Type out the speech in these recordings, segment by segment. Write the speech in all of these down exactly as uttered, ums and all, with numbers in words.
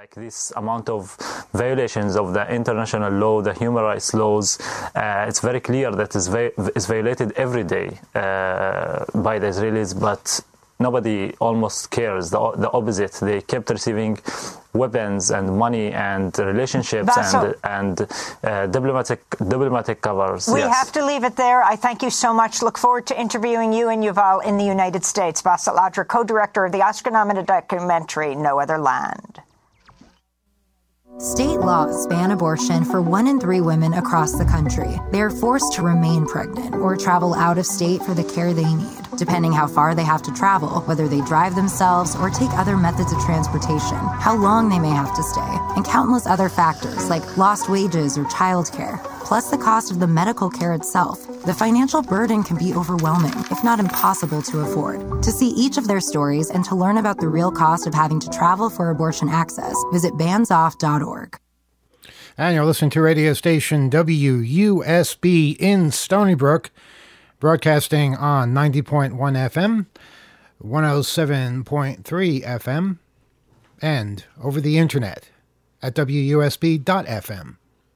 like this amount of violations of the international law, the human rights laws, uh, it's very clear that it's, va- it's violated every day uh, by the Israelis, but nobody almost cares. The, the opposite, they kept receiving weapons and money and relationships Bassel, and, and uh, diplomatic diplomatic covers. We yes. have to leave it there. I thank you so much. Look forward to interviewing you and Yuval in the United States. Bassel Adra, co-director of the Oscar-nominated documentary No Other Land. State laws ban abortion for one in three women across the country. They are forced to remain pregnant or travel out of state for the care they need, depending how far they have to travel, whether they drive themselves or take other methods of transportation, how long they may have to stay, and countless other factors like lost wages or childcare, plus the cost of the medical care itself. The financial burden can be overwhelming, if not impossible to afford. To see each of their stories and to learn about the real cost of having to travel for abortion access, visit bands off dot org. And you're listening to radio station W U S B in Stony Brook, broadcasting on ninety point one F M, one oh seven point three F M, and over the internet at W U S B dot F M.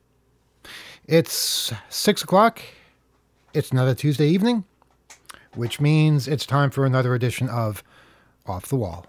It's six o'clock. It's another Tuesday evening, which means it's time for another edition of Off the Wall.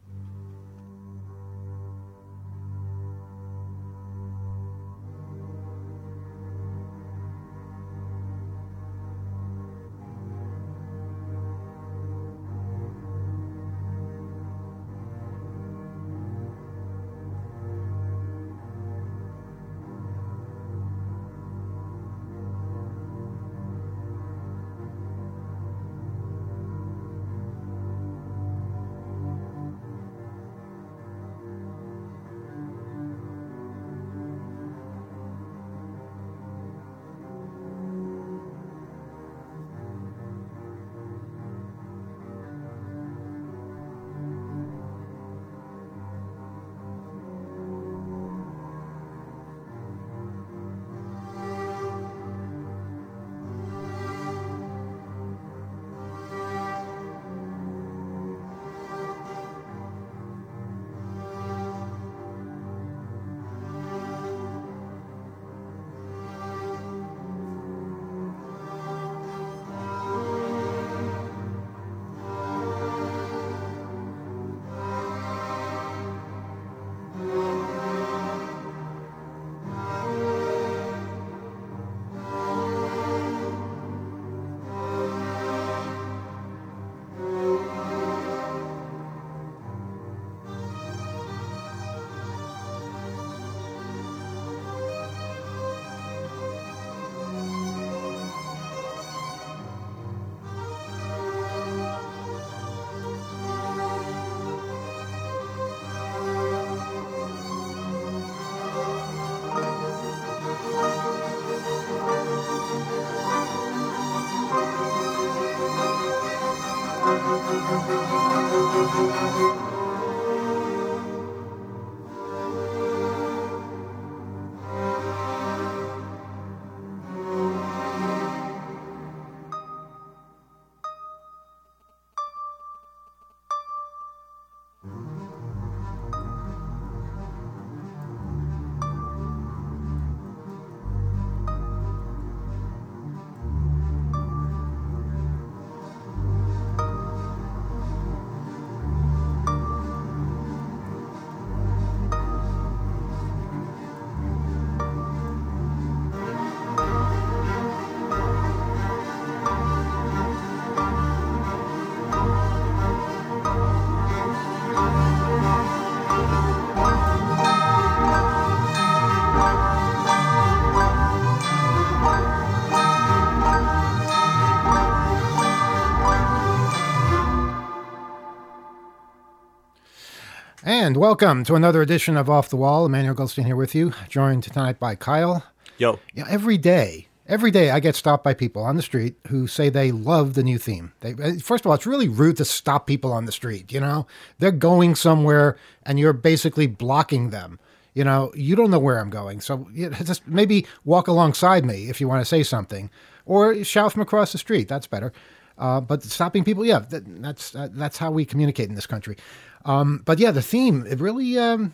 And welcome to another edition of Off the Wall. Emmanuel Goldstein here with you, joined tonight by Kyle. Yo. Yeah, every day, every day I get stopped by people on the street who say they love the new theme. They, first of all, it's really rude to stop people on the street, you know? They're going somewhere and you're basically blocking them. You know, you don't know where I'm going, so you know, just maybe walk alongside me if you want to say something. Or shout from across the street, that's better. Uh, but stopping people, yeah, that, that's uh, that's how we communicate in this country. Um, but yeah, the theme, it really, um,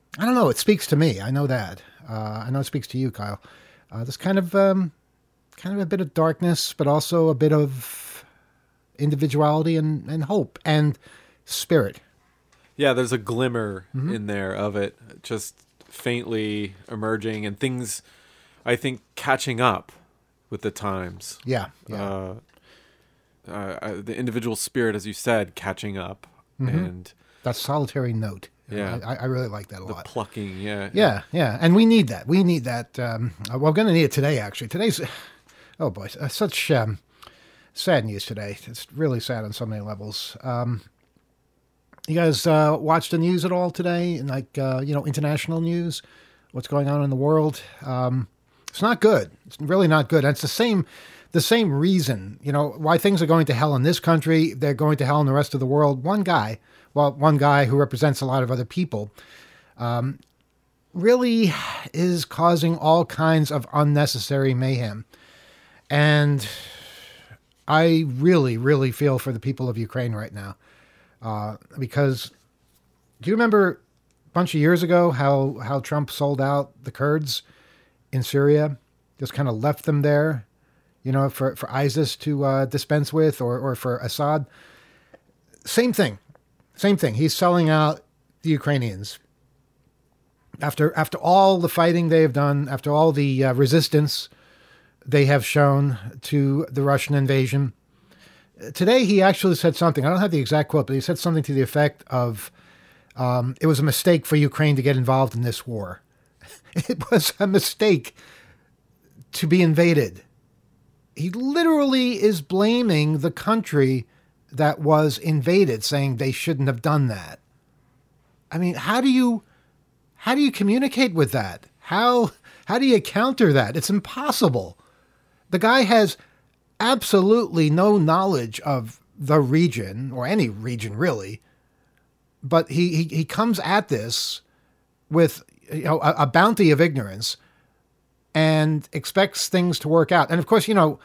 I don't know. It speaks to me. I know that. Uh, I know it speaks to you, Kyle. Uh, there's kind of, um, kind of a bit of darkness, but also a bit of individuality and, and hope and spirit. Yeah, there's a glimmer Mm-hmm. in there of it, just faintly emerging, and things, I think, catching up with the times. Yeah. yeah. Uh, uh, the individual spirit, as you said, catching up, Mm-hmm. and that solitary note. Yeah. I, I really like that a the lot. plucking. Yeah, Yeah, yeah, and we need that. We need that. Um, uh, we're going to need it today, actually. Today's, oh boy, uh, such um, sad news today. It's really sad on so many levels. Um, you guys uh, watch the news at all today? Like, uh, you know, international news? What's going on in the world? Um, it's not good. It's really not good. And it's the same, the same reason, you know, why things are going to hell in this country. They're going to hell in the rest of the world. One guy, well, one guy who represents a lot of other people, um, really is causing all kinds of unnecessary mayhem. And I really, really feel for the people of Ukraine right now. Uh, because do you remember a bunch of years ago how, how Trump sold out the Kurds in Syria? Just kind of left them there, you know, for, for ISIS to uh, dispense with, or, or for Assad. Same thing. Same thing. He's selling out the Ukrainians. After after all the fighting they have done, after all the uh, resistance they have shown to the Russian invasion. Today he actually said something. I don't have the exact quote, but he said something to the effect of, um, it was a mistake for Ukraine to get involved in this war. It was a mistake to be invaded. He literally is blaming the country that was invaded, saying they shouldn't have done that. I mean, how do you how do you communicate with that? How how do you counter that? It's impossible. The guy has absolutely no knowledge of the region, or any region really, but he he, he comes at this with, you know, a, a bounty of ignorance and expects things to work out. And of course, you know,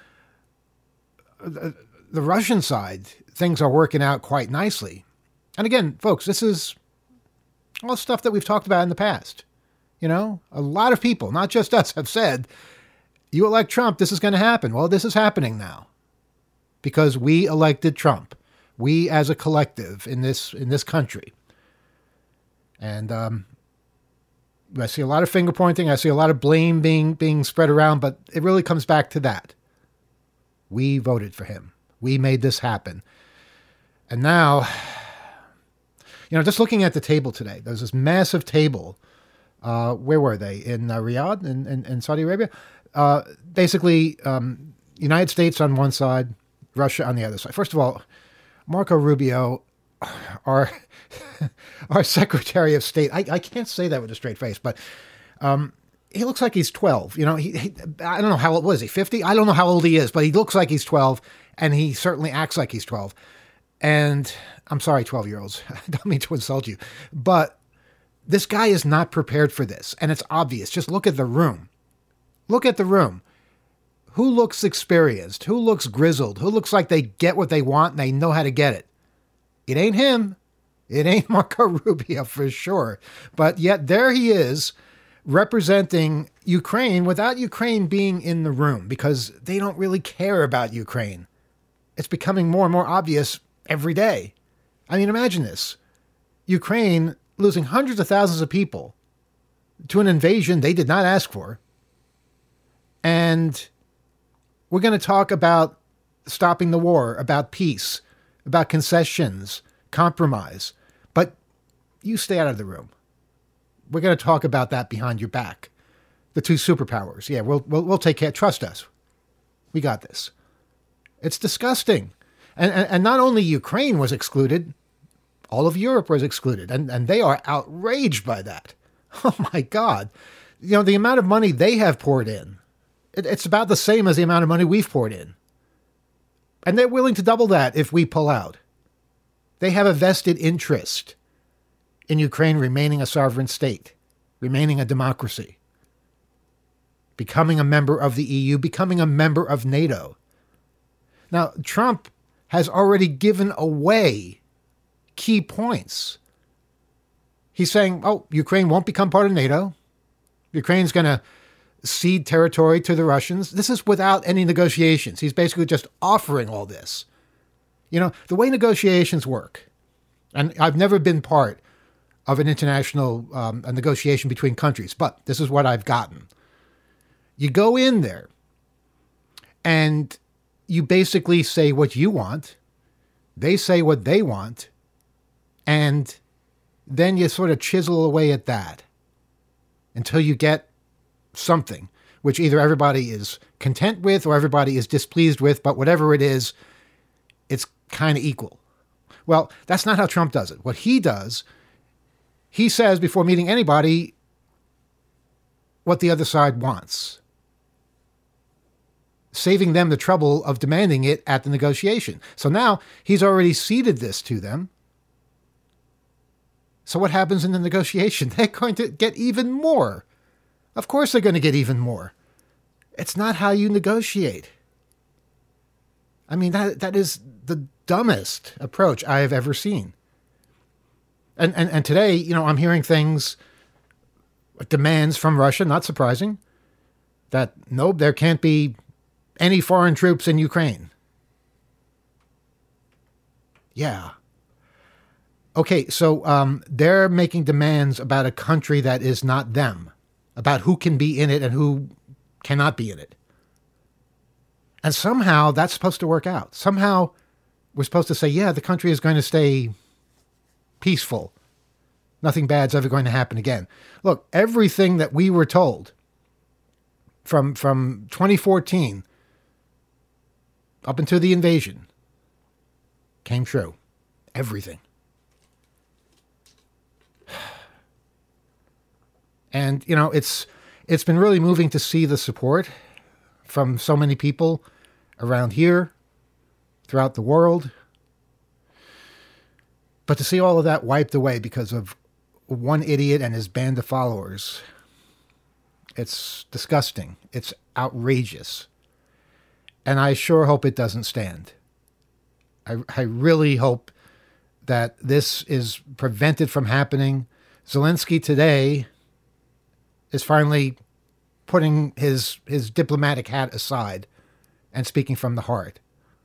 the, the Russian side, things are working out quite nicely. And again, folks, this is all stuff that we've talked about in the past. You know, a lot of people, not just us, have said, you elect Trump, this is going to happen. Well, this is happening now because we elected Trump. We as a collective in this in this country. And um, I see a lot of finger pointing. I see a lot of blame being being spread around, but it really comes back to that. We voted for him. We made this happen. And now, you know, just looking at the table today, there's this massive table. Uh, where were they? In uh, Riyadh, in, in, in Saudi Arabia? Uh, basically, um, United States on one side, Russia on the other side. First of all, Marco Rubio, our our Secretary of State, I, I can't say that with a straight face, but um, he looks like he's twelve. You know, he, he I don't know how old was he, fifty? I don't know how old he is, but he looks like he's twelve, and he certainly acts like he's twelve. And I'm sorry, twelve-year-olds. I don't mean to insult you, but this guy is not prepared for this, and it's obvious. Just look at the room. Look at the room. Who looks experienced? Who looks grizzled? Who looks like they get what they want and they know how to get it? It ain't him. It ain't Marco Rubio for sure. But yet there he is representing Ukraine without Ukraine being in the room, because they don't really care about Ukraine. It's becoming more and more obvious every day. I mean, imagine this. Ukraine losing hundreds of thousands of people to an invasion they did not ask for. And we're going to talk about stopping the war, about peace, about concessions, compromise. But you stay out of the room. We're going to talk about that behind your back. The two superpowers. Yeah, we'll we'll, we'll take care. Trust us. We got this. It's disgusting. And, and and not only Ukraine was excluded, all of Europe was excluded. And, and they are outraged by that. Oh, my God. You know, the amount of money they have poured in, it, it's about the same as the amount of money we've poured in. And they're willing to double that if we pull out. They have a vested interest in Ukraine remaining a sovereign state, remaining a democracy, becoming a member of the E U, becoming a member of NATO. Now, Trump has already given away key points. He's saying, oh, Ukraine won't become part of NATO. Ukraine's going to cede territory to the Russians. This is without any negotiations. He's basically just offering all this. You know, the way negotiations work, and I've never been part of an international um, a negotiation between countries, but this is what I've gotten. You go in there and you basically say what you want. They say what they want. And then you sort of chisel away at that until you get something which either everybody is content with or everybody is displeased with, but whatever it is, it's kind of equal. Well, that's not how Trump does it. What he does, he says before meeting anybody what the other side wants, saving them the trouble of demanding it at the negotiation. So now he's already ceded this to them. So what happens in the negotiation? They're going to get even more. Of course they're going to get even more. It's not how you negotiate. I mean, that that is the dumbest approach I have ever seen. And, and, and today, you know, I'm hearing things, demands from Russia, not surprising, that nope, there can't be any foreign troops in Ukraine. Yeah. Okay, so um, they're making demands about a country that is not them, about who can be in it and who cannot be in it. And somehow that's supposed to work out. Somehow we're supposed to say, yeah, the country is going to stay peaceful. Nothing bad's ever going to happen again. Look, everything that we were told from, from twenty fourteen up until the invasion came true. Everything. And, you know, it's it's been really moving to see the support from so many people around here, throughout the world. But to see all of that wiped away because of one idiot and his band of followers, it's disgusting. It's outrageous. And I sure hope it doesn't stand. I, I really hope that this is prevented from happening. Zelensky today is finally putting his his diplomatic hat aside and speaking from the heart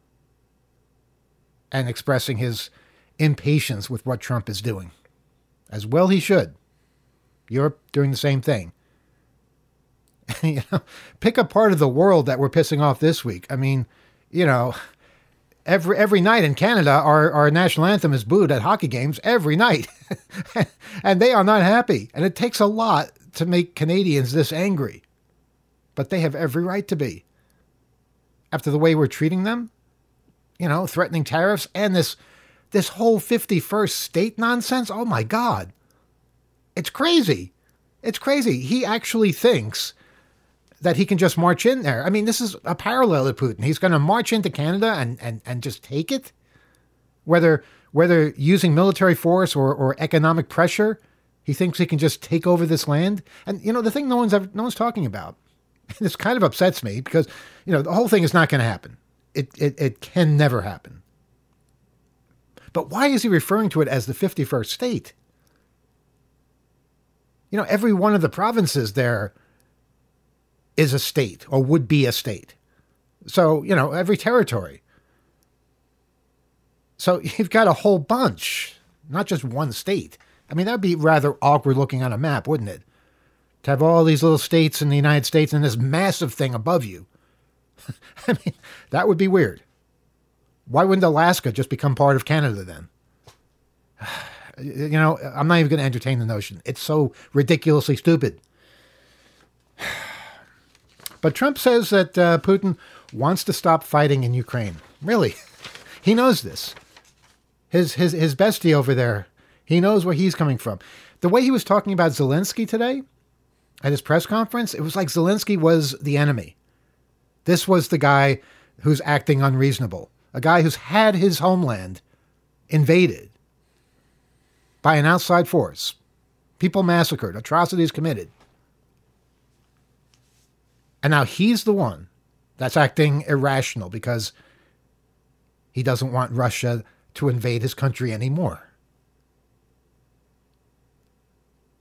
and expressing his impatience with what Trump is doing. As well he should. Europe doing the same thing. You know, pick a part of the world that we're pissing off this week. I mean, you know, every every night in Canada, our, our national anthem is booed at hockey games every night. And they are not happy. And it takes a lot to make Canadians this angry. But they have every right to be. After the way we're treating them, you know, threatening tariffs and this this whole fifty-first state nonsense. Oh my God. It's crazy. It's crazy. He actually thinks that he can just march in there. I mean, this is a parallel to Putin. He's going to march into Canada and, and, and just take it. Whether whether using military force or, or economic pressure, he thinks he can just take over this land. And, you know, the thing no one's ever, no one's talking about, this kind of upsets me because, you know, the whole thing is not going to happen. It, it it can never happen. But why is he referring to it as the fifty-first state? You know, every one of the provinces there is a state or would be a state. So, you know, every territory. So you've got a whole bunch, not just one state. I mean, that'd be rather awkward looking on a map, wouldn't it? To have all these little states in the United States and this massive thing above you. I mean, that would be weird. Why wouldn't Alaska just become part of Canada then? You know, I'm not even going to entertain the notion. It's so ridiculously stupid. But Trump says that uh, Putin wants to stop fighting in Ukraine. Really? He knows this. His, his, his bestie over there, he knows where he's coming from. The way he was talking about Zelensky today at his press conference, it was like Zelensky was the enemy. This was the guy who's acting unreasonable. A guy who's had his homeland invaded by an outside force. People massacred, atrocities committed. And now he's the one that's acting irrational because he doesn't want Russia to invade his country anymore.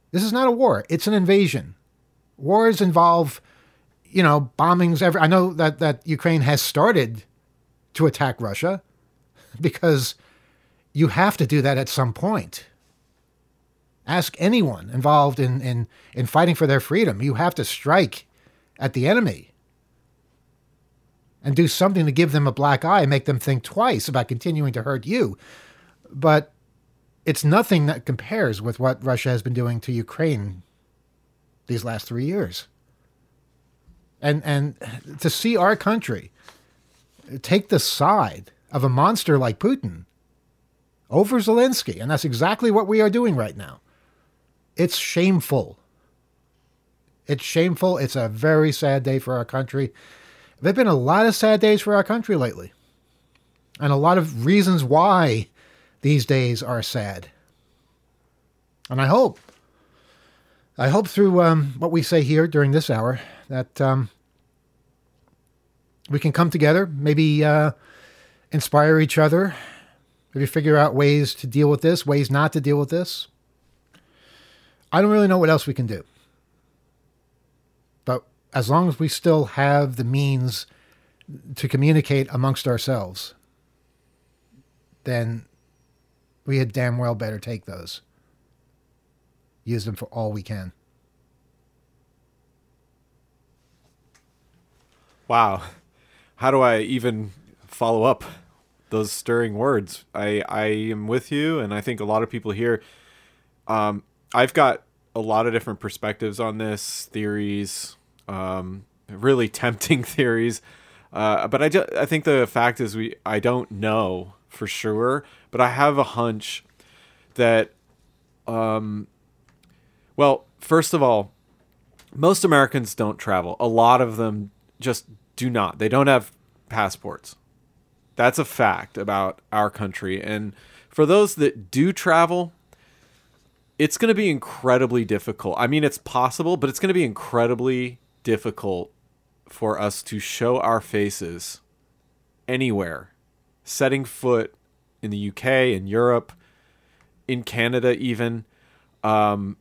This is not a war. It's an invasion. Wars involve, you know, bombings. Every, I know that, that Ukraine has started to attack Russia because you have to do that at some point. Ask anyone involved in, in, in fighting for their freedom. You have to strike at the enemy and do something to give them a black eye and make them think twice about continuing to hurt you. But it's nothing that compares with what Russia has been doing to Ukraine these last three years. And and to see our country take the side of a monster like Putin over Zelensky, and that's exactly what we are doing right now. It's shameful. It's shameful. It's a very sad day for our country. There have been a lot of sad days for our country lately, and a lot of reasons why these days are sad. And I hope, I hope through um, what we say here during this hour that um, we can come together, maybe uh, inspire each other, maybe figure out ways to deal with this, ways not to deal with this. I don't really know what else we can do. But as long as we still have the means to communicate amongst ourselves, then we had damn well better take those. Use them for all we can. Wow. How do I even follow up those stirring words? I, I am with you, and I think a lot of people here, um, I've got a lot of different perspectives on this, theories, um, really tempting theories. Uh, but I, ju- I think the fact is we I don't know for sure, but I have a hunch that, um, well, first of all, most Americans don't travel. A lot of them just do not. They don't have passports. That's a fact about our country. And for those that do travel, it's going to be incredibly difficult. I mean, it's possible, but it's going to be incredibly difficult for us to show our faces anywhere. Setting foot in the U K, in Europe, in Canada even, um,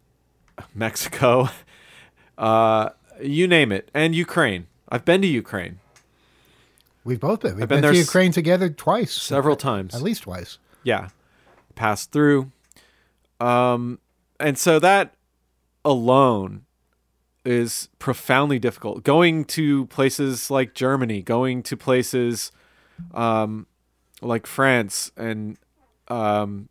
Mexico, uh, you name it, and Ukraine. I've been to Ukraine. We've both been. We've I've been been, there to s- Ukraine together twice. Several times. At least twice. Yeah. Passed through. Um, and so that alone is profoundly difficult. Going to places like Germany, going to places um, like France and um,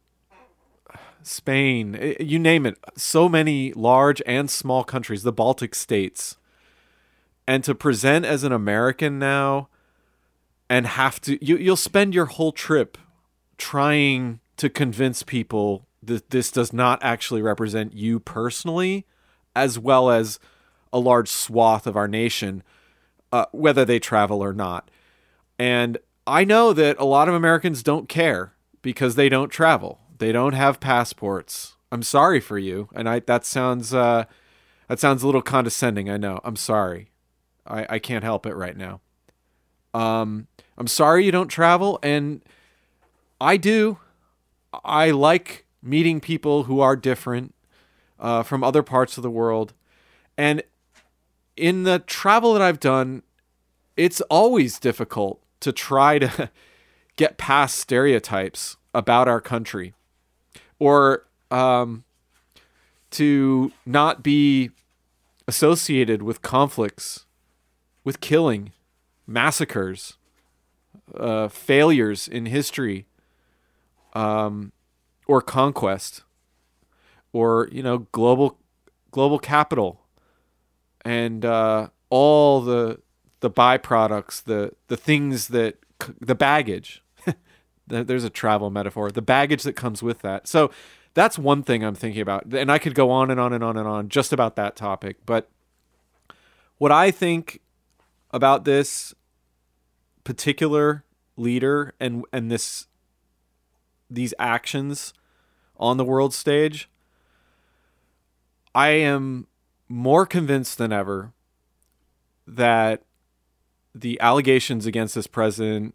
Spain, you name it. So many large and small countries, the Baltic states. And to present as an American now and have to, you, you'll spend your whole trip trying to convince people that this does not actually represent you personally, as well as a large swath of our nation, uh, whether they travel or not. And I know that a lot of Americans don't care because they don't travel. They don't have passports. I'm sorry for you. And I, that sounds, uh, that sounds a little condescending. I know. I'm sorry. I, I can't help it right now. Um, I'm sorry you don't travel. And I do. I like meeting people who are different uh, from other parts of the world. And in the travel that I've done, it's always difficult to try to get past stereotypes about our country, or um, to not be associated with conflicts, with killing, massacres, uh, failures in history, um, or conquest, or, you know, global global capital, and uh, all the the byproducts, the the things that the baggage. There's a travel metaphor. The baggage that comes with that. So that's one thing I'm thinking about, and I could go on and on and on and on just about that topic. But what I think about this particular leader and and this these actions on the world stage, I am more convinced than ever that the allegations against this president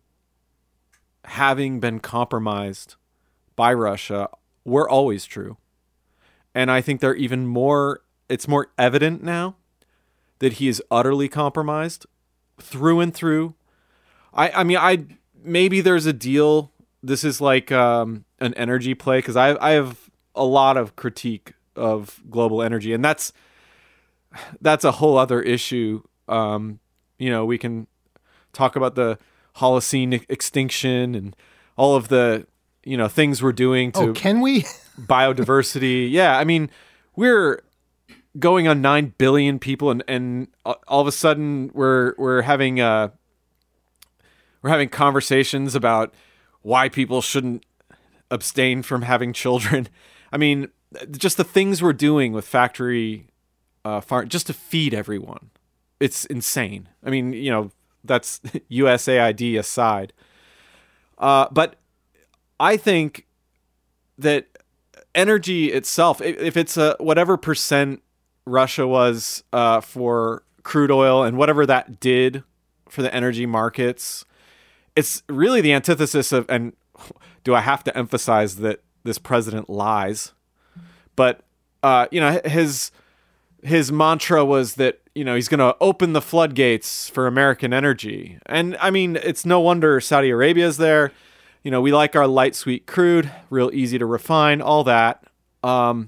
having been compromised by Russia were always true. And I think they're even more, it's more evident now that he is utterly compromised through and through. I, I mean, I maybe there's a deal. This is like um, an energy play, because I, I have a lot of critique of global energy, and that's that's a whole other issue. Um, you know, we can talk about the Holocene extinction and all of the, you know, things we're doing to oh, can we? biodiversity. Yeah, I mean, we're going on nine billion people, and, and all of a sudden we're we're having uh we're having conversations about why people shouldn't abstain from having children. I mean, just the things we're doing with factory uh, farm just to feed everyone. It's insane. I mean, you know, that's U S A I D aside. Uh, but I think that energy itself, if it's a whatever percent Russia was uh, for crude oil and whatever that did for the energy markets, it's really the antithesis of, and do I have to emphasize that this president lies? But, uh, you know, his his mantra was that, you know, he's going to open the floodgates for American energy. And I mean, it's no wonder Saudi Arabia's there. You know, we like our light, sweet crude, real easy to refine, all that. Um,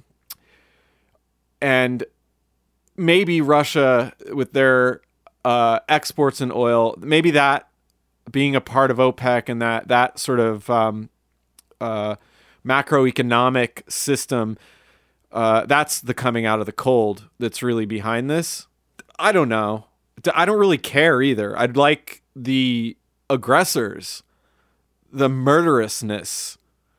and maybe Russia, with their uh, exports in oil, maybe that being a part of OPEC and that that sort of um, uh, macroeconomic system, uh, that's the coming out of the cold that's really behind this. I don't know. I don't really care either. I'd like the aggressors, the murderousness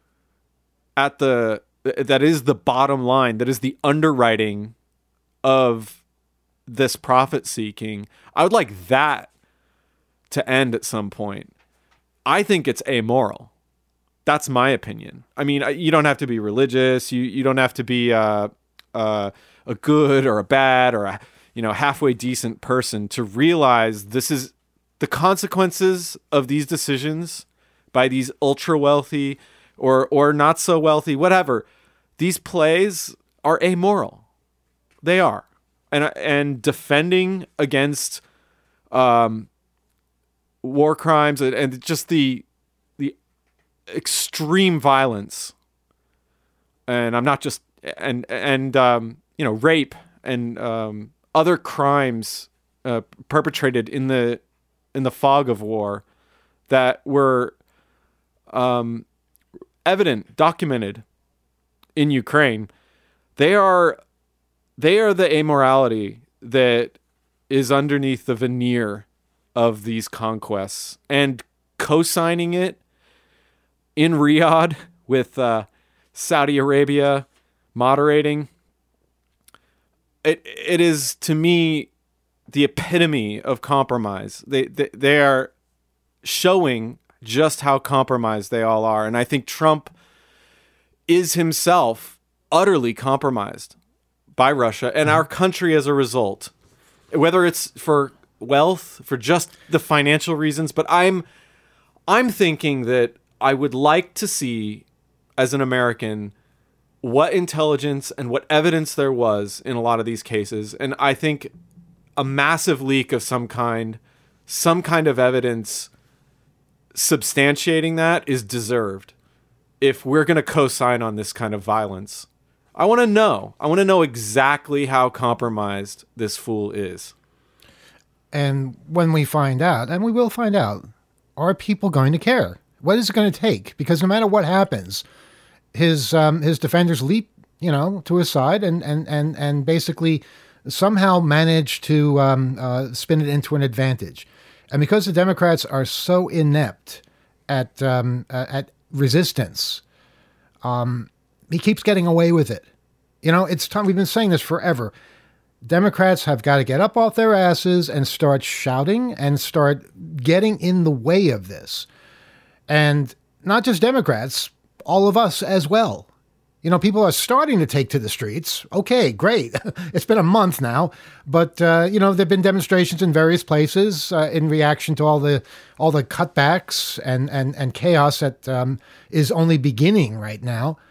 at the that is the bottom line, that is the underwriting of this profit seeking. I would like that to end at some point. I think it's amoral. That's my opinion. I mean, you don't have to be religious. You you don't have to be uh, uh, a good or a bad or a you know halfway decent person to realize this is the consequences of these decisions by these ultra wealthy or or not so wealthy, whatever. These plays are amoral. They are, and and defending against um, war crimes and, and just the the extreme violence. And I'm not just and and um, you know rape and um, other crimes uh, perpetrated in the in the fog of war that were um, evident, documented in Ukraine. They are they are the amorality that is underneath the veneer of these conquests, and co-signing it in Riyadh with uh, Saudi Arabia moderating. It it is to me the epitome of compromise. They they, they are showing just how compromised they all are, and I think Trump is himself utterly compromised by Russia and our country as a result, whether it's for wealth, for just the financial reasons. But I'm I'm thinking that I would like to see, as an American, what intelligence and what evidence there was in a lot of these cases. And I think a massive leak of some kind, some kind of evidence substantiating that is deserved if we're going to co-sign on this kind of violence. I want to know. I want to know exactly how compromised this fool is. And when we find out, and we will find out, are people going to care? What is it going to take? Because no matter what happens, his um, his defenders leap, you know, to his side and and and and basically somehow manage to um, uh, spin it into an advantage. And because the Democrats are so inept at um, uh, at resistance, um, he keeps getting away with it. You know, it's time. We've been saying this forever. Democrats have got to get up off their asses and start shouting and start getting in the way of this. And not just Democrats, all of us as well. You know, people are starting to take to the streets. Okay, great. It's been a month now. But, uh, you know, there have been demonstrations in various places uh, in reaction to all the all the cutbacks and, and, and chaos that um, is only beginning right now.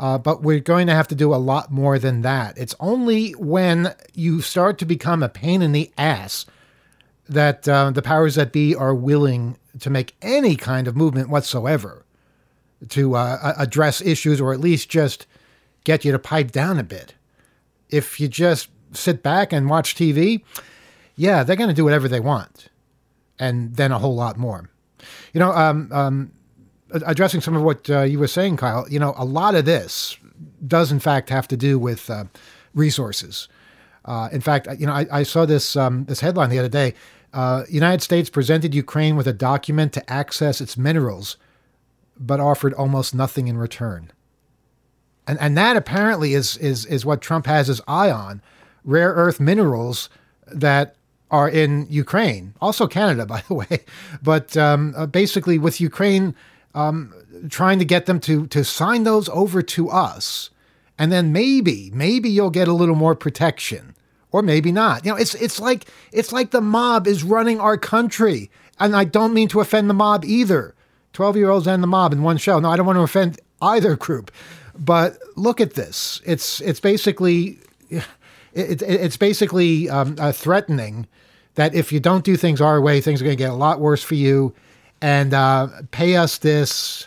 Uh, but we're going to have to do a lot more than that. It's only when you start to become a pain in the ass that uh, the powers that be are willing to make any kind of movement whatsoever to uh, address issues, or at least just get you to pipe down a bit. If you just sit back and watch T V, yeah, they're going to do whatever they want, and then a whole lot more. You know, um, um, addressing some of what uh, you were saying, Kyle, you know, a lot of this does in fact have to do with uh, resources. Uh, in fact, you know, I, I saw this um, this headline the other day. Uh, United States presented Ukraine with a document to access its minerals, but offered almost nothing in return. And and that apparently is is is what Trump has his eye on: rare earth minerals that are in Ukraine, also Canada, by the way. But um, uh, basically, with Ukraine um, trying to get them to to sign those over to us, and then maybe maybe you'll get a little more protection. Or maybe not. You know, it's it's like it's like the mob is running our country. And I don't mean to offend the mob either. twelve-year-olds and the mob in one show. No, I don't want to offend either group. But look at this. It's it's basically it, it, it's basically um, uh, threatening that if you don't do things our way, things are going to get a lot worse for you. And uh, pay us this,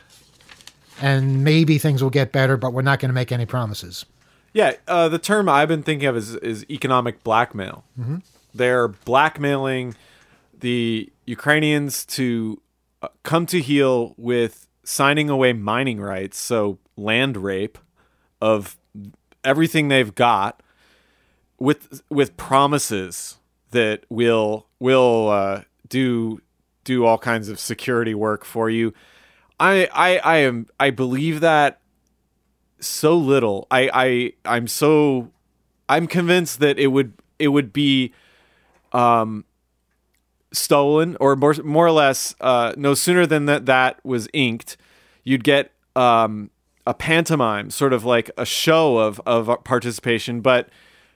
and maybe things will get better, but we're not going to make any promises. Yeah, uh, the term I've been thinking of is, is economic blackmail. Mm-hmm. They're blackmailing the Ukrainians to uh, come to heel with signing away mining rights, so land rape of everything they've got, with with promises that will will uh, do do all kinds of security work for you. I I I am I believe that so little. I, I I'm so I'm convinced that it would it would be um stolen, or more more or less uh no sooner than that that was inked, you'd get um a pantomime, sort of like a show of of participation, but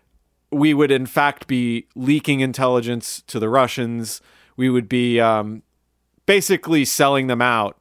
we would in fact be leaking intelligence to the Russians. We would be um basically selling them out,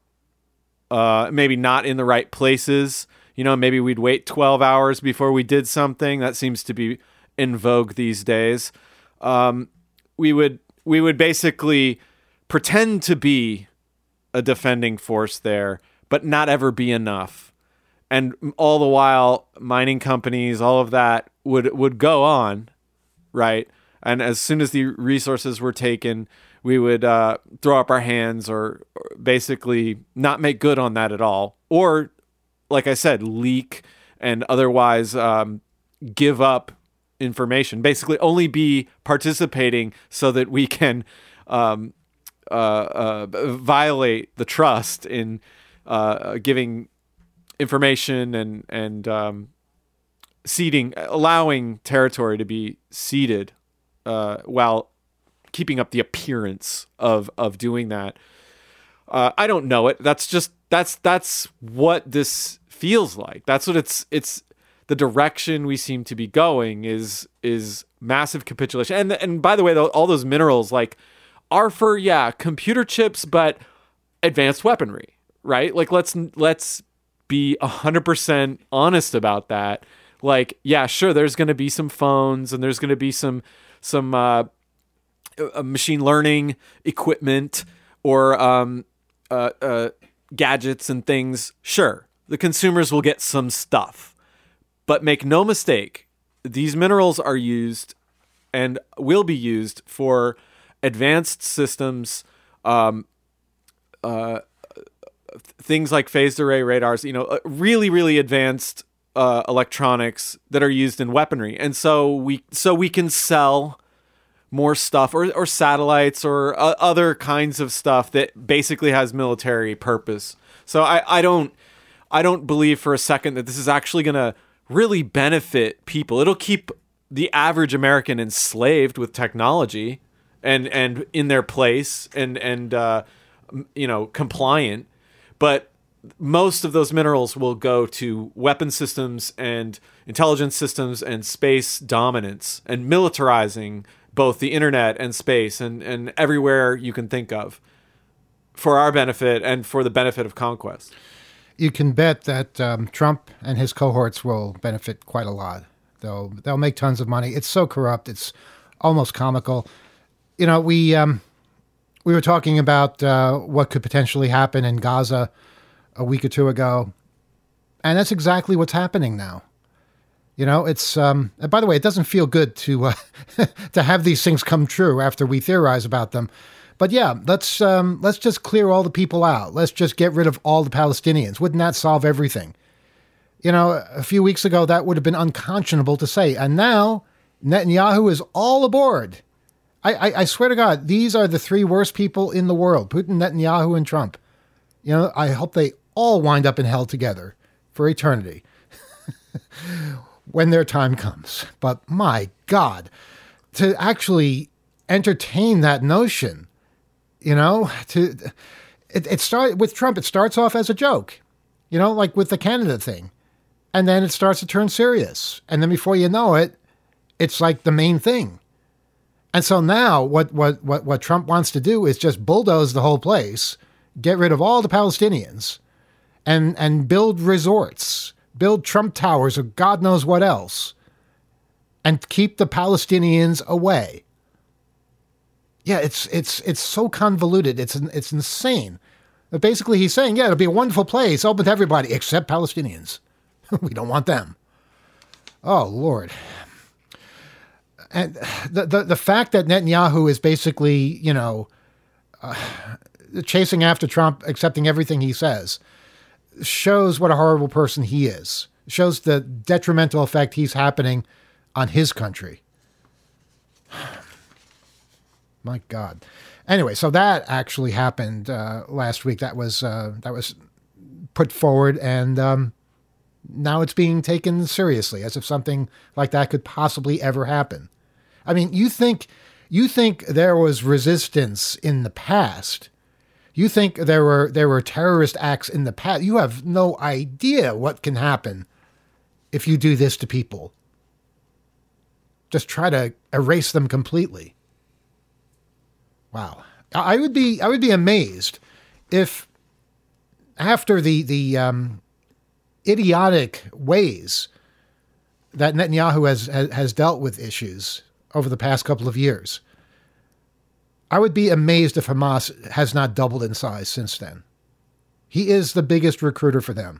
uh maybe not in the right places. You know, maybe we'd wait twelve hours before we did something. That seems to be in vogue these days. Um, we would we would basically pretend to be a defending force there, but not ever be enough. And all the while, mining companies, all of that would would go on, right? And as soon as the resources were taken, we would uh, throw up our hands, or, or basically not make good on that at all, or, like I said, leak and otherwise um, give up information. Basically, only be participating so that we can um, uh, uh, violate the trust in uh, giving information and and um, ceding, allowing territory to be ceded uh, while keeping up the appearance of of doing that. Uh, I don't know it. That's just that's that's what this feels like. That's what it's it's the direction we seem to be going is is massive capitulation. And and by the way, all those minerals like are for yeah computer chips, but advanced weaponry, right? Like let's let's be a hundred percent honest about that. Like yeah, sure, there's going to be some phones and there's going to be some some uh, machine learning equipment or um. Uh, uh, gadgets and things, sure, the consumers will get some stuff. But make no mistake, these minerals are used and will be used for advanced systems, um, uh, things like phased array radars, you know, really, really advanced uh, electronics that are used in weaponry. And so we so we can sell more stuff, or, or satellites, or uh, other kinds of stuff that basically has military purpose. So I, I don't I don't believe for a second that this is actually going to really benefit people. It'll keep the average American enslaved with technology and and in their place and and uh, you know compliant. But most of those minerals will go to weapon systems and intelligence systems and space dominance and militarizing both the internet and space and, and everywhere you can think of for our benefit and for the benefit of conquest. you can bet that um, Trump and his cohorts will benefit quite a lot. They'll they'll make tons of money. It's so corrupt. It's almost comical. You know, we um, we were talking about uh, what could potentially happen in Gaza a week or two ago, and that's exactly what's happening now. You know, it's, um, and by the way, it doesn't feel good to, uh, to have these things come true after we theorize about them. But yeah, let's, um, let's just clear all the people out. Let's just get rid of all the Palestinians. Wouldn't that solve everything? You know, a few weeks ago, that would have been unconscionable to say. And now Netanyahu is all aboard. I, I, I swear to God, these are the three worst people in the world, Putin, Netanyahu, and Trump. You know, I hope they all wind up in hell together for eternity. When their time comes. But my God, to actually entertain that notion, you know, to it, it start with Trump, it starts off as a joke, you know, like with the Canada thing. And then it starts to turn serious. And then before you know it, it's like the main thing. And so now what, what, what, what Trump wants to do is just bulldoze the whole place, get rid of all the Palestinians, and, and build resorts, build Trump towers or God knows what else, and keep the Palestinians away. Yeah, it's it's it's so convoluted. It's it's insane. But basically, he's saying, yeah, it'll be a wonderful place, open to everybody except Palestinians. We don't want them. Oh Lord. And the the the fact that Netanyahu is basically, you know, uh, chasing after Trump, accepting everything he says, shows what a horrible person he is. Shows the detrimental effect he's happening on his country. My God. Anyway, so that actually happened uh, last week. That was uh, that was put forward, and um, now it's being taken seriously, as if something like that could possibly ever happen. I mean, you think you think there was resistance in the past. You think there were there were terrorist acts in the past. You have no idea what can happen if you do this to people. Just try to erase them completely. Wow. I would be I would be amazed if after the the um, idiotic ways that Netanyahu has, has has dealt with issues over the past couple of years, I would be amazed if Hamas has not doubled in size since then. He is the biggest recruiter for them.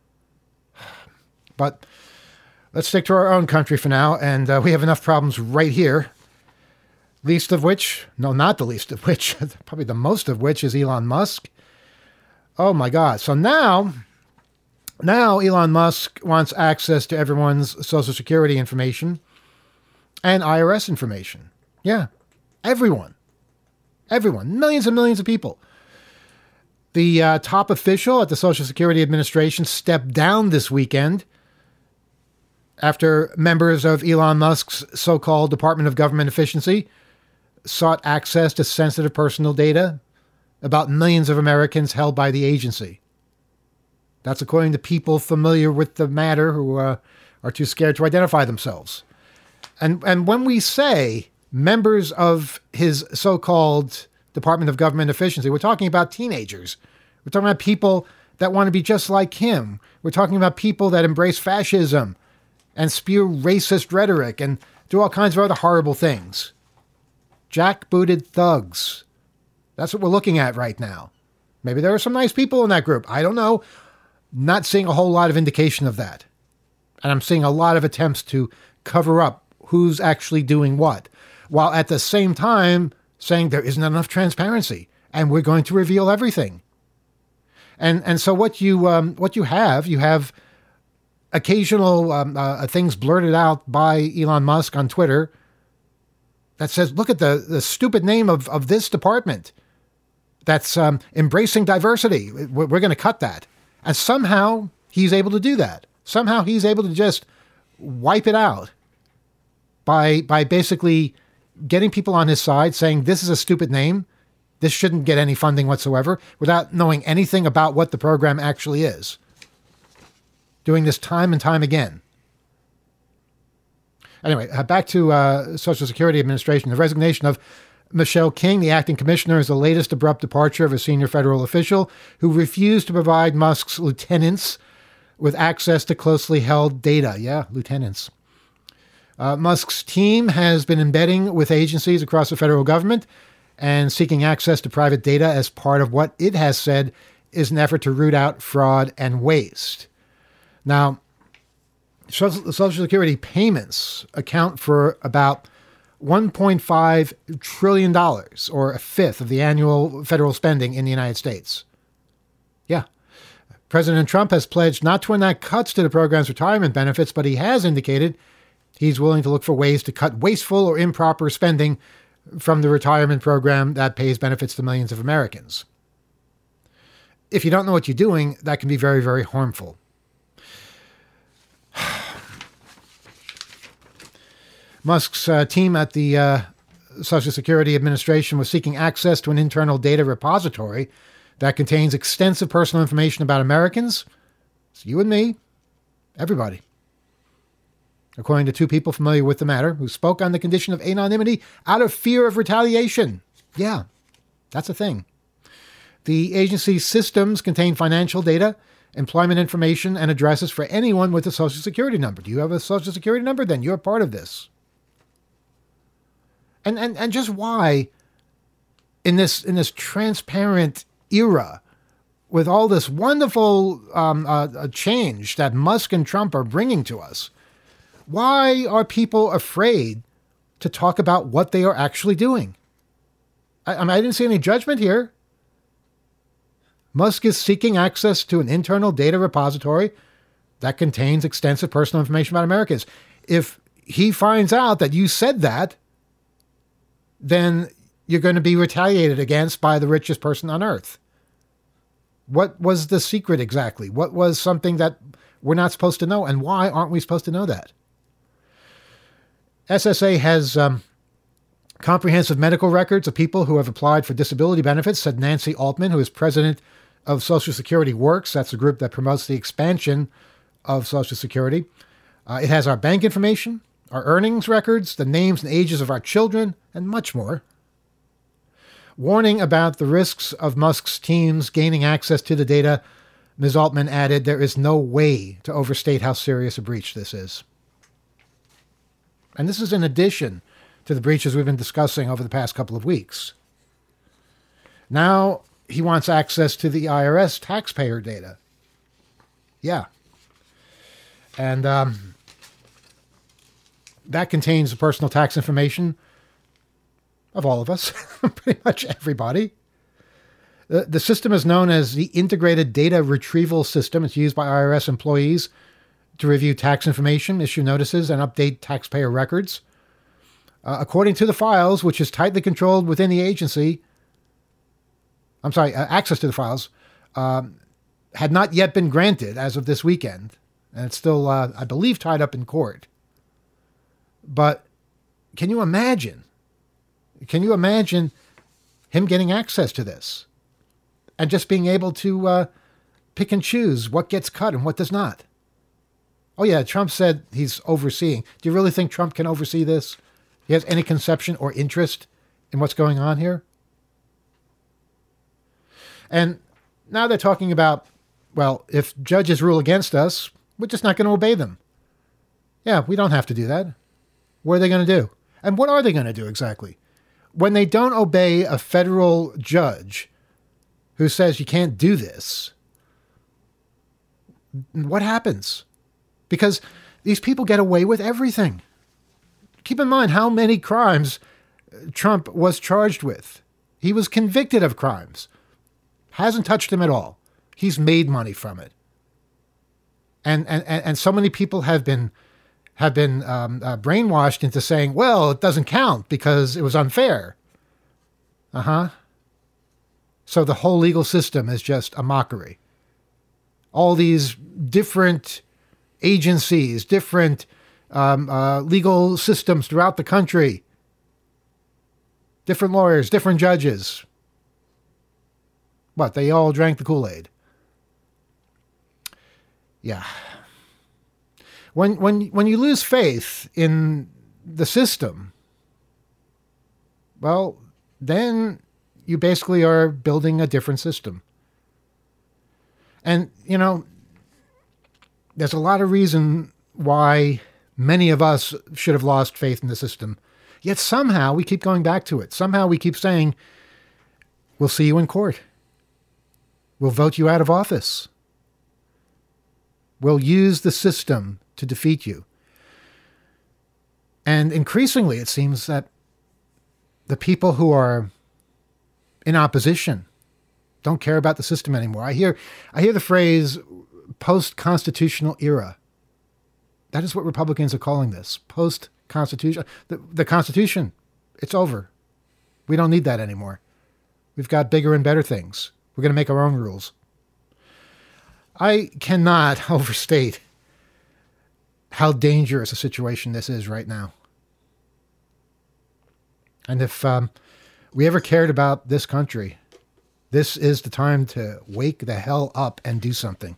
But let's stick to our own country for now, and uh, we have enough problems right here. Least of which, no, not the least of which, probably the most of which is Elon Musk. Oh my God. So now, now Elon Musk wants access to everyone's Social Security information and I R S information. Yeah, everyone. Everyone, millions and millions of people. The uh, top official at the Social Security Administration stepped down this weekend after members of Elon Musk's so-called Department of Government Efficiency sought access to sensitive personal data about millions of Americans held by the agency. That's according to people familiar with the matter who uh, are too scared to identify themselves. And and when we say members of his so-called Department of Government Efficiency, we're talking about teenagers. We're talking about people that want to be just like him. We're talking about people that embrace fascism and spew racist rhetoric and do all kinds of other horrible things. Jackbooted thugs. That's what we're looking at right now. Maybe there are some nice people in that group. I don't know. Not seeing a whole lot of indication of that. And I'm seeing a lot of attempts to cover up who's actually doing what, while at the same time saying there isn't enough transparency and we're going to reveal everything. And and so what you um, what you have, you have occasional um, uh, things blurted out by Elon Musk on Twitter that says, look at the, the stupid name of, of this department that's um, embracing diversity. We're, we're going to cut that. And somehow he's able to do that. Somehow he's able to just wipe it out by by basically getting people on his side, saying this is a stupid name, this shouldn't get any funding whatsoever, without knowing anything about what the program actually is. Doing this time and time again. Anyway, back to uh, Social Security Administration. The resignation of Michelle King, the acting commissioner, is the latest abrupt departure of a senior federal official who refused to provide Musk's lieutenants with access to closely held data. Yeah, lieutenants. Uh, Musk's team has been embedding with agencies across the federal government and seeking access to private data as part of what it has said is an effort to root out fraud and waste. Now, Social Security payments account for about one point five trillion dollars, or a fifth of the annual federal spending in the United States. Yeah. President Trump has pledged not to enact cuts to the program's retirement benefits, but he has indicated he's willing to look for ways to cut wasteful or improper spending from the retirement program that pays benefits to millions of Americans. If you don't know what you're doing, that can be very, very harmful. Musk's uh, team at the uh, Social Security Administration was seeking access to an internal data repository that contains extensive personal information about Americans. It's you and me, everybody. According to two people familiar with the matter, who spoke on the condition of anonymity out of fear of retaliation. Yeah, that's a thing. The agency's systems contain financial data, employment information, and addresses for anyone with a Social Security number. Do you have a Social Security number? Then you're part of this. And and and just why, in this in this transparent era, with all this wonderful um, uh, change that Musk and Trump are bringing to us, why are people afraid to talk about what they are actually doing? I, I mean, I didn't see any judgment here. Musk is seeking access to an internal data repository that contains extensive personal information about Americans. If he finds out that you said that, then you're going to be retaliated against by the richest person on earth. What was the secret exactly? What was something that we're not supposed to know? And why aren't we supposed to know that? S S A has um, comprehensive medical records of people who have applied for disability benefits, said Nancy Altman, who is president of Social Security Works. That's a group that promotes the expansion of Social Security. Uh, it has our bank information, our earnings records, the names and ages of our children, and much more. Warning about the risks of Musk's teams gaining access to the data, Miz Altman added, there is no way to overstate how serious a breach this is. And this is in addition to the breaches we've been discussing over the past couple of weeks. Now he wants access to the I R S taxpayer data. Yeah. And um, that contains the personal tax information of all of us, pretty much everybody. The, the system is known as the Integrated Data Retrieval System. It's used by I R S employees to review tax information, issue notices, and update taxpayer records. Uh, according to the files, which is tightly controlled within the agency, I'm sorry, uh, access to the files, um, had not yet been granted as of this weekend. And it's still, uh, I believe, tied up in court. But can you imagine? Can you imagine him getting access to this? And just being able to uh, pick and choose what gets cut and what does not? Oh, yeah, Trump said he's overseeing. Do you really think Trump can oversee this? He has any conception or interest in what's going on here? And now they're talking about, well, if judges rule against us, we're just not going to obey them. Yeah, we don't have to do that. What are they going to do? And what are they going to do exactly? When they don't obey a federal judge who says you can't do this, what happens? Because these people get away with everything. Keep in mind how many crimes Trump was charged with. He was convicted of crimes. Hasn't touched him at all. He's made money from it. And and, and so many people have been have been um, uh, brainwashed into saying, well, it doesn't count because it was unfair. Uh-huh. So the whole legal system is just a mockery. All these different agencies, different um, uh, legal systems throughout the country, different lawyers, different judges. What, they all drank the Kool-Aid? Yeah. When when when you lose faith in the system, well, then you basically are building a different system. And, you know, there's a lot of reason why many of us should have lost faith in the system. Yet somehow we keep going back to it. Somehow we keep saying, we'll see you in court. We'll vote you out of office. We'll use the system to defeat you. And increasingly, it seems that the people who are in opposition don't care about the system anymore. I hear, I hear the phrase post-constitutional era. That is what Republicans are calling this. Post-constitution. The, the Constitution, it's over. We don't need that anymore. We've got bigger and better things. We're going to make our own rules. I cannot overstate how dangerous a situation this is right now. And if um, we ever cared about this country, this is the time to wake the hell up and do something.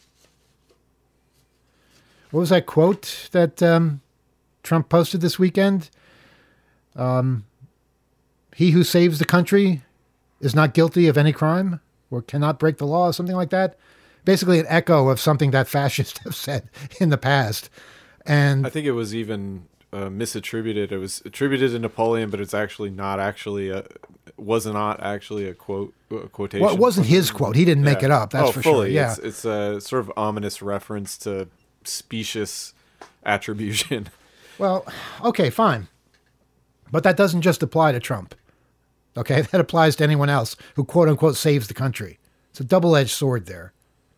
What was that quote that um, Trump posted this weekend? Um, he who saves the country is not guilty of any crime or cannot break the law, something like that. Basically an echo of something that fascists have said in the past. And I think it was even uh, misattributed. It was attributed to Napoleon, but it's actually not actually a, was not actually a quote, a quotation. Well, it wasn't his quote. He didn't make yeah. it up. That's oh, for fully. sure. Yeah. It's, it's a sort of ominous reference to specious attribution. Well, okay, fine. But that doesn't just apply to Trump. Okay, that applies to anyone else who quote unquote saves the country. It's a double-edged sword there.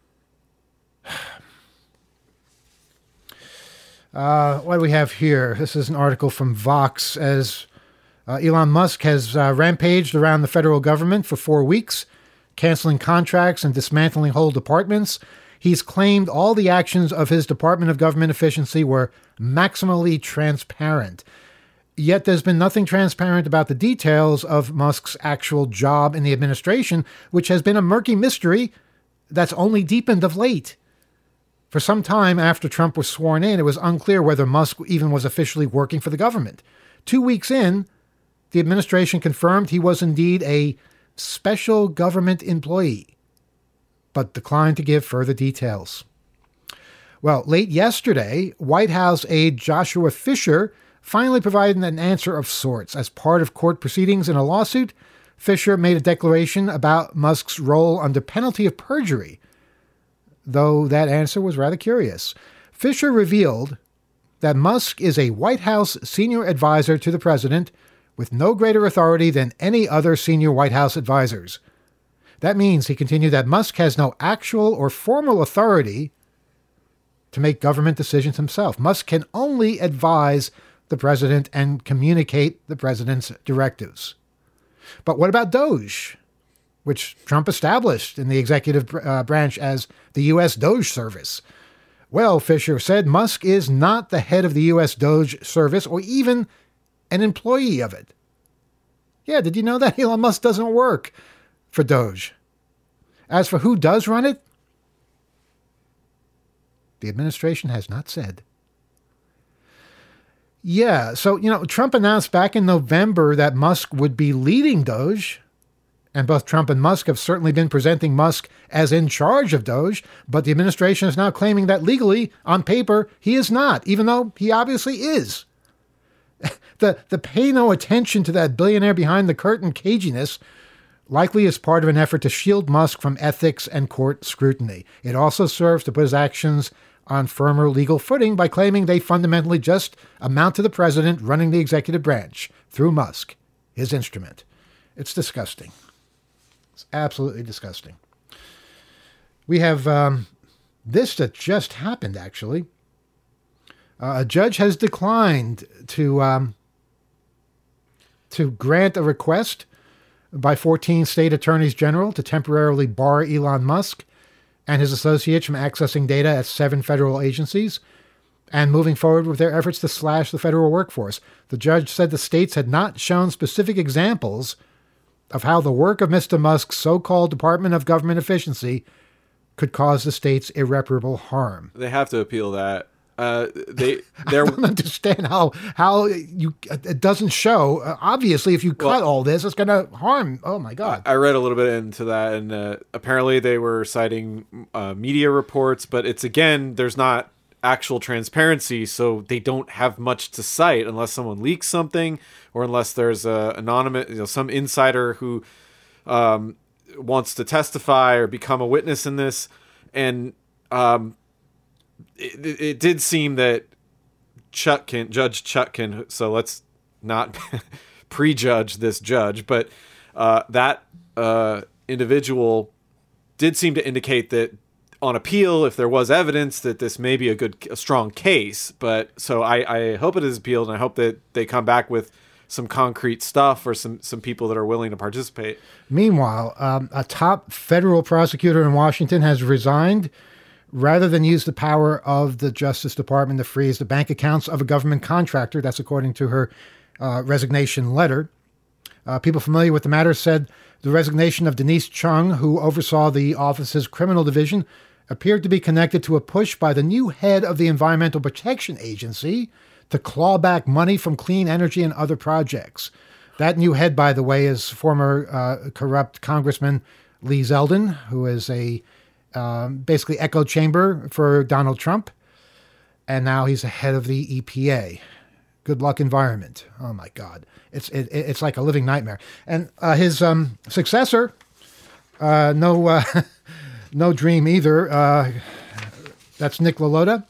Uh, what do we have here? This is an article from Vox as uh, Elon Musk has uh, rampaged around the federal government for four weeks, canceling contracts and dismantling whole departments. He's claimed all the actions of his Department of Government Efficiency were maximally transparent. Yet there's been nothing transparent about the details of Musk's actual job in the administration, which has been a murky mystery that's only deepened of late. For some time after Trump was sworn in, it was unclear whether Musk even was officially working for the government. Two weeks in, the administration confirmed he was indeed a special government employee, but declined to give further details. Well, late yesterday, White House aide Joshua Fisher finally provided an answer of sorts. As part of court proceedings in a lawsuit, Fisher made a declaration about Musk's role under penalty of perjury, though that answer was rather curious. Fisher revealed that Musk is a White House senior advisor to the president with no greater authority than any other senior White House advisors. That means, he continued, that Musk has no actual or formal authority to make government decisions himself. Musk can only advise the president and communicate the president's directives. But what about DOGE, which Trump established in the executive uh, branch as the U S DOGE service? Well, Fisher said Musk is not the head of the U S DOGE service or even an employee of it. Yeah, did you know that? Elon Musk doesn't work for DOGE. As for who does run it, the administration has not said. Yeah, so, you know, Trump announced back in November that Musk would be leading DOGE, and both Trump and Musk have certainly been presenting Musk as in charge of DOGE, but the administration is now claiming that legally, on paper, he is not, even though he obviously is. the, the pay no attention to that billionaire behind the curtain caginess likely is part of an effort to shield Musk from ethics and court scrutiny. It also serves to put his actions on firmer legal footing by claiming they fundamentally just amount to the president running the executive branch through Musk, his instrument. It's disgusting. It's absolutely disgusting. We have um, this that just happened, actually. Uh, a judge has declined to um, to grant a request by fourteen state attorneys general to temporarily bar Elon Musk and his associates from accessing data at seven federal agencies and moving forward with their efforts to slash the federal workforce. The judge said the states had not shown specific examples of how the work of Mister Musk's so-called Department of Government Efficiency could cause the states irreparable harm. They have to appeal that. Uh, they I they're don't understand how how you it doesn't show. Uh, obviously, if you cut Well, all this, it's going to harm. Oh my God! I read a little bit into that, and uh, apparently they were citing uh, media reports, but it's again, there's not actual transparency, so they don't have much to cite unless someone leaks something, or unless there's a anonymous, you know, some insider who um, wants to testify or become a witness in this, and um, it, it did seem that Chutkan, Judge Chutkan, so let's not prejudge this judge, but uh, that uh, individual did seem to indicate that on appeal, if there was evidence, that this may be a good, a strong case. But so I, I hope it is appealed, and I hope that they come back with some concrete stuff or some, some people that are willing to participate. Meanwhile, um, a top federal prosecutor in Washington has resigned rather than use the power of the Justice Department to freeze the bank accounts of a government contractor. That's according to her uh, resignation letter. Uh, people familiar with the matter said the resignation of Denise Chung, who oversaw the office's criminal division, appeared to be connected to a push by the new head of the Environmental Protection Agency to claw back money from clean energy and other projects. That new head, by the way, is former uh, corrupt Congressman Lee Zeldin, who is a um, basically echo chamber for Donald Trump. And now he's the head of the E P A. Good luck, environment. Oh, my God. It's it, it's like a living nightmare. And uh, his um, successor, uh, no uh, no dream either. Uh, that's Nick LaLota.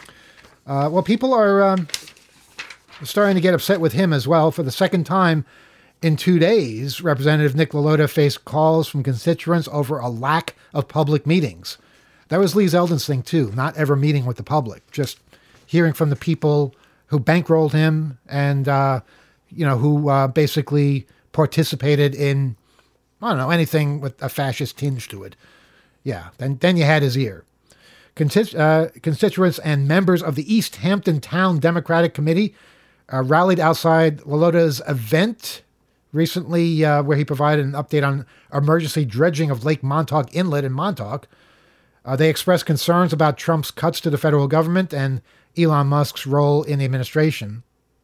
Uh, well, people are um, starting to get upset with him as well. For the second time in two days, Representative Nick LaLota faced calls from constituents over a lack of public meetings. That was Lee Zeldin's thing, too, not ever meeting with the public, just hearing from the people who bankrolled him and, uh, you know, who uh, basically participated in, I don't know, anything with a fascist tinge to it. Yeah, then then you had his ear. Consti- uh, constituents and members of the East Hampton Town Democratic Committee uh, rallied outside LaLota's event recently uh, where he provided an update on emergency dredging of Lake Montauk Inlet in Montauk. Uh, they expressed concerns about Trump's cuts to the federal government and Elon Musk's role in the administration.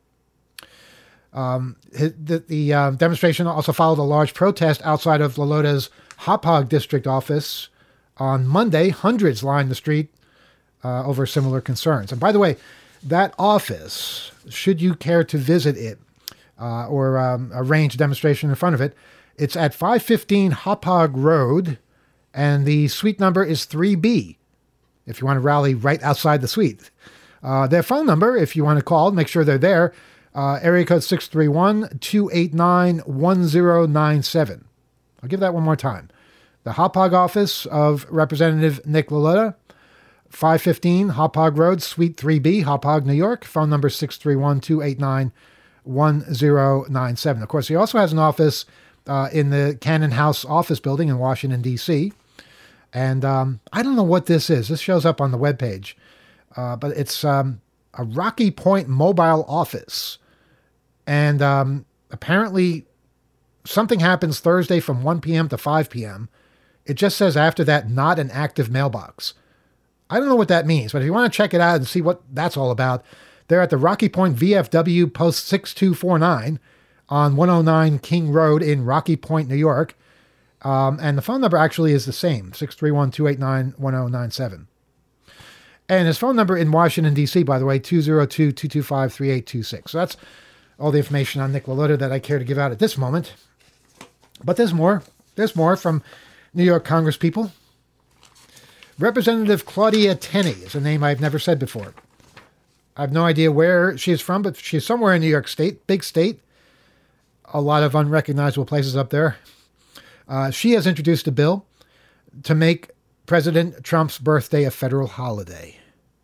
Um, the the uh, demonstration also followed a large protest outside of LaLota's Hauppauge district office on Monday. Hundreds lined the street uh, over similar concerns. And by the way, that office, should you care to visit it uh, or um, arrange a demonstration in front of it, it's at five fifteen Hauppauge Road, and the suite number is three B, if you want to rally right outside the suite. Uh, their phone number, if you want to call, make sure they're there, uh, area code six three one, two eight nine, one zero nine seven. I'll give that one more time. The Hauppauge office of Representative Nick LaLota, five fifteen Hauppauge Road, Suite three B, Hauppauge, New York. Phone number six three one, two eight nine, one zero nine seven. Of course, he also has an office uh, in the Cannon House office building in Washington, D C. And um, I don't know what this is. This shows up on the webpage. Uh, but it's um, a Rocky Point mobile office. And um, apparently something happens Thursday from one p.m. to five p.m. It just says after that, not an active mailbox. I don't know what that means, but if you want to check it out and see what that's all about, they're at the Rocky Point V F W Post six two four nine on one oh nine King Road in Rocky Point, New York. Um, and the phone number actually is the same, six three one, two eight nine, one zero nine seven. And his phone number in Washington, D C, by the way, two oh two, two two five, three eight two six. So that's all the information on Nick LaLota that I care to give out at this moment. But there's more. There's more from New York Congresspeople. Representative Claudia Tenney is a name I've never said before. I have no idea where she is from, but she's somewhere in New York State, big state. A lot of unrecognizable places up there. Uh, she has introduced a bill to make President Trump's birthday a federal holiday.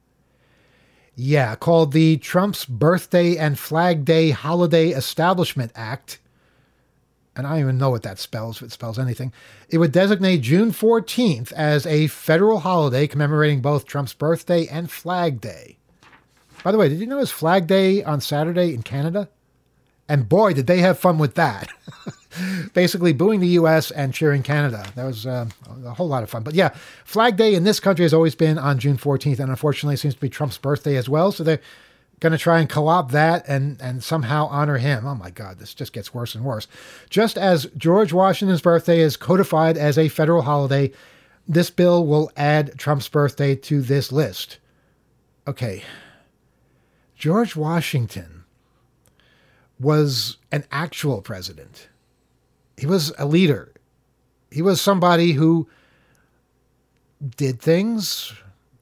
Yeah, called the Trump's Birthday and Flag Day Holiday Establishment Act. And I don't even know what that spells, if it spells anything. It would designate June fourteenth as a federal holiday commemorating both Trump's birthday and Flag Day. By the way, did you know it's Flag Day on Saturday in Canada? And boy, did they have fun with that. Basically booing the U S and cheering Canada. That was uh, a whole lot of fun. But yeah, Flag Day in this country has always been on June fourteenth. And unfortunately, it seems to be Trump's birthday as well. So they're going to try and co-opt that and, and somehow honor him. Oh my God, this just gets worse and worse. Just as George Washington's birthday is codified as a federal holiday, this bill will add Trump's birthday to this list. Okay. George Washington was an actual president. He was a leader. He was somebody who did things,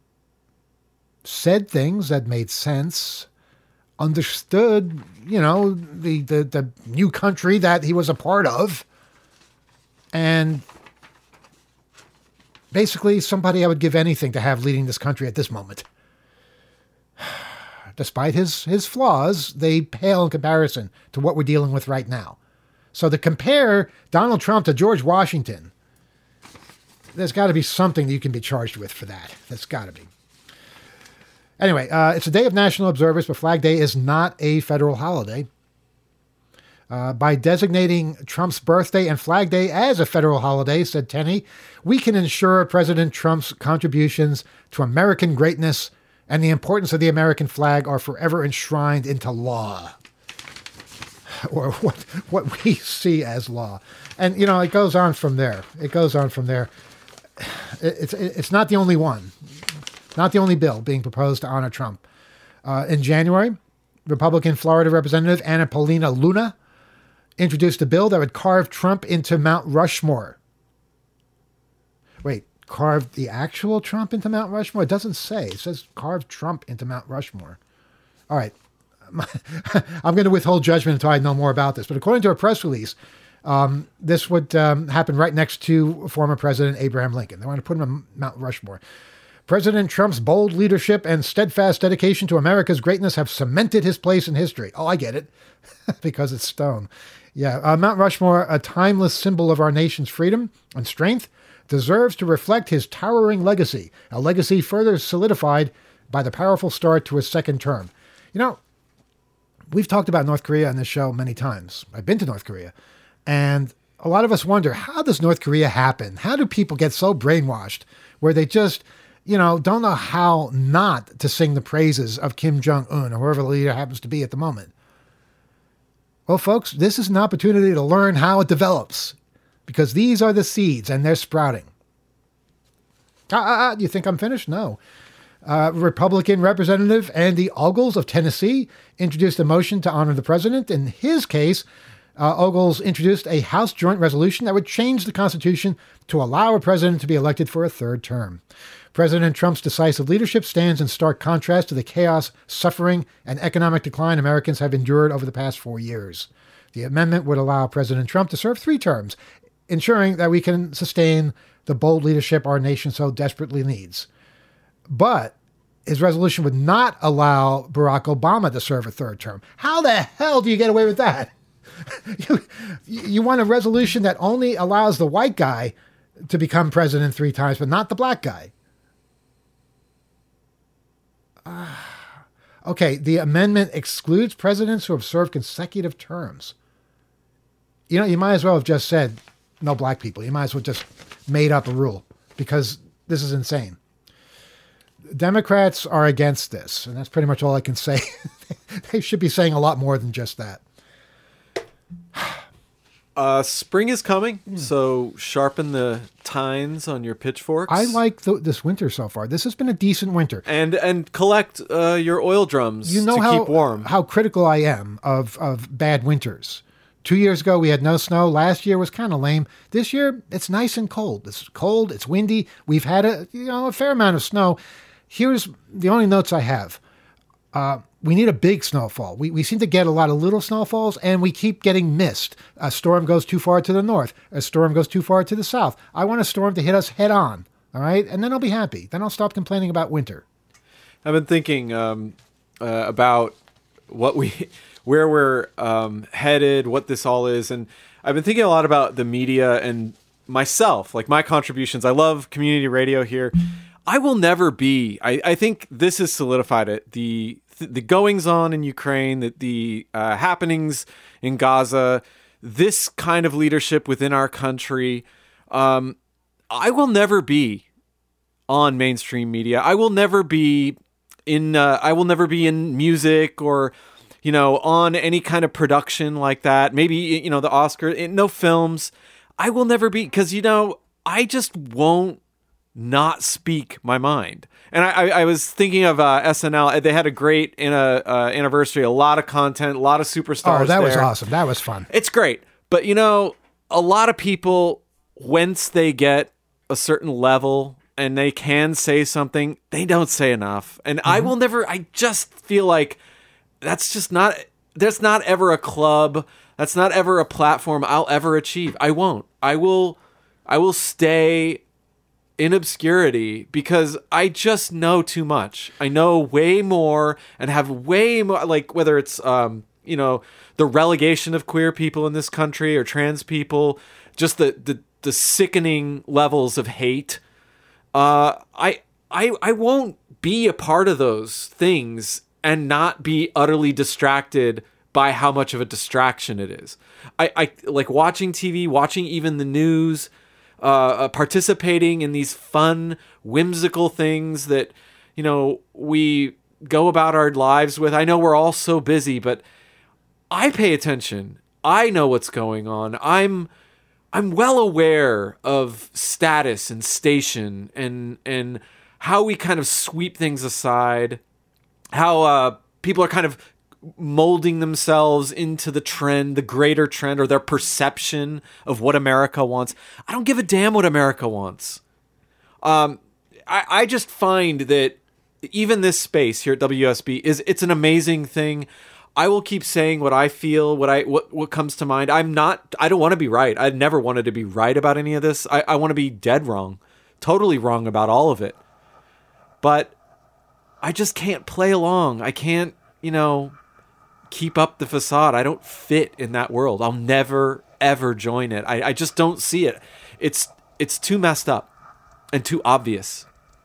said things that made sense, understood, you know, the, the, the new country that he was a part of, and basically somebody I would give anything to have leading this country at this moment. Despite his, his flaws, they pale in comparison to what we're dealing with right now. So to compare Donald Trump to George Washington, there's got to be something that you can be charged with for that. There's got to be. Anyway, uh, it's a day of national observance, but Flag Day is not a federal holiday. Uh, by designating Trump's birthday and Flag Day as a federal holiday, said Tenney, we can ensure President Trump's contributions to American greatness and the importance of the American flag are forever enshrined into law. Or what what we see as law. And, you know, it goes on from there. It goes on from there. It's, it's not the only one. Not the only bill being proposed to honor Trump. Uh, in January, Republican Florida Representative Anna Paulina Luna introduced a bill that would carve Trump into Mount Rushmore. Wait, carve the actual Trump into Mount Rushmore? It doesn't say. It says carve Trump into Mount Rushmore. All right. I'm going to withhold judgment until I know more about this. But according to a press release, um, this would um, happen right next to former President Abraham Lincoln. They want to put him on Mount Rushmore. President Trump's bold leadership and steadfast dedication to America's greatness have cemented his place in history. Oh, I get it. Because it's stone. Yeah, uh, Mount Rushmore, a timeless symbol of our nation's freedom and strength, deserves to reflect his towering legacy, a legacy further solidified by the powerful start to his second term. You know, we've talked about North Korea on this show many times. I've been to North Korea. And a lot of us wonder, how does North Korea happen? How do people get so brainwashed where they just, you know, don't know how not to sing the praises of Kim Jong-un or whoever the leader happens to be at the moment? Well, folks, this is an opportunity to learn how it develops because these are the seeds and they're sprouting. Ah, ah, ah, do you think I'm finished? No. Uh, Republican Representative Andy Ogles of Tennessee introduced a motion to honor the president. In his case, uh, Ogles introduced a House joint resolution that would change the Constitution to allow a president to be elected for a third term. President Trump's decisive leadership stands in stark contrast to the chaos, suffering, and economic decline Americans have endured over the past four years. The amendment would allow President Trump to serve three terms, ensuring that we can sustain the bold leadership our nation so desperately needs. But his resolution would not allow Barack Obama to serve a third term. How the hell do you get away with that? you, you want a resolution that only allows the white guy to become president three times, but not the black guy. Uh, okay, the amendment excludes presidents who have served consecutive terms. You know, you might as well have just said no black people. You might as well just made up a rule because this is insane. Democrats are against this, and that's pretty much all I can say. They should be saying a lot more than just that. Uh, spring is coming, so sharpen the tines on your pitchforks. I like th- this winter so far. This has been a decent winter. And and collect uh, your oil drums you know to how, keep warm. how critical I am of, of bad winters. Two years ago, we had no snow. Last year was kind of lame. This year, it's nice and cold. It's cold. It's windy. We've had a you know a fair amount of snow. Here's the only notes I have. Uh, we need a big snowfall. We we seem to get a lot of little snowfalls, and we keep getting missed. A storm goes too far to the north. A storm goes too far to the south. I want a storm to hit us head on, all right? And then I'll be happy. Then I'll stop complaining about winter. I've been thinking um, uh, about what we, where we're um, headed, what this all is, and I've been thinking a lot about the media and myself, like my contributions. I love community radio here. I will never be, I, I think this has solidified it, the th- the goings on in Ukraine, the, the uh, happenings in Gaza, this kind of leadership within our country, um, I will never be on mainstream media. I will never be in. Uh, I will never be in music or, you know, on any kind of production like that. Maybe, you know, the Oscar, no films. I will never be, because, you know, I just won't not speak my mind. And I, I, I was thinking of uh, S N L. They had a great in a uh, anniversary, a lot of content, a lot of superstars. Oh, that there. was awesome. That was fun. It's great. But, you know, a lot of people, once they get a certain level and they can say something, they don't say enough. And mm-hmm. I will never, I just feel like that's just not, there's not ever a club, that's not ever a platform I'll ever achieve. I won't. I will, I will stay in obscurity because I just know too much. I know way more and have way more, like whether it's, um, you know, the relegation of queer people in this country or trans people, just the, the, the sickening levels of hate. Uh, I, I, I won't be a part of those things and not be utterly distracted by how much of a distraction it is. I, I like watching T V, watching even the news, uh, uh, participating in these fun, whimsical things that, you know, we go about our lives with. I know we're all so busy, but I pay attention. I know what's going on. I'm, I'm well aware of status and station and and how we kind of sweep things aside, how uh, people are kind of molding themselves into the trend, the greater trend, or their perception of what America wants. I don't give a damn what America wants. Um, I, I just find that even this space here at W S B is it's an amazing thing. I will keep saying what I feel, what I what, what comes to mind. I'm not, I don't want to be right. I've never wanted to be right about any of this. I, I want to be dead wrong, totally wrong about all of it. But I just can't play along. I can't, you know, keep up the facade. I don't fit in that world. I'll never, ever join it. I, I just don't see it. It's it's too messed up and too obvious.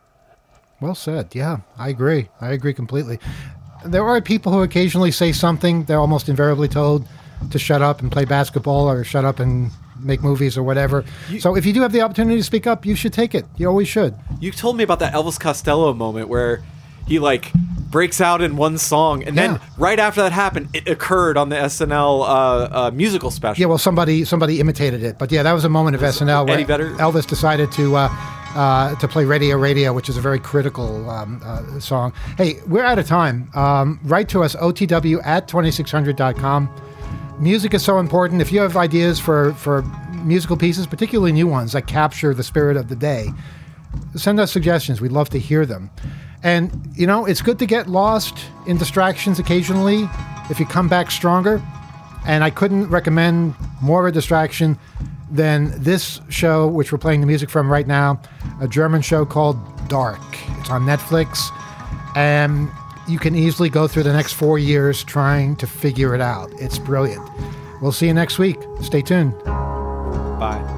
Well said. Yeah, I agree. I agree completely. There are people who occasionally say something. They're almost invariably told to shut up and play basketball or shut up and make movies or whatever. You, so if you do have the opportunity to speak up, you should take it. You always should. You told me about that Elvis Costello moment where he like breaks out in one song, and yeah. then right after that happened, it occurred on the S N L uh, uh, musical special. Yeah, well, somebody somebody imitated it. But yeah, that was a moment of S N L where Eddie Vedder? Elvis decided to... Uh, Uh, to play Radio Radio, which is a very critical um, uh, song. Hey, we're out of time. Um, write to us, O T W at twenty-six hundred dot com. Music is so important. If you have ideas for, for musical pieces, particularly new ones that capture the spirit of the day, send us suggestions. We'd love to hear them. And, you know, it's good to get lost in distractions occasionally if you come back stronger. And I couldn't recommend more of a distraction than this show, which we're playing the music from right now, a German show called Dark. It's on Netflix, and you can easily go through the next four years trying to figure it out. It's brilliant. We'll see you next week. Stay tuned. Bye.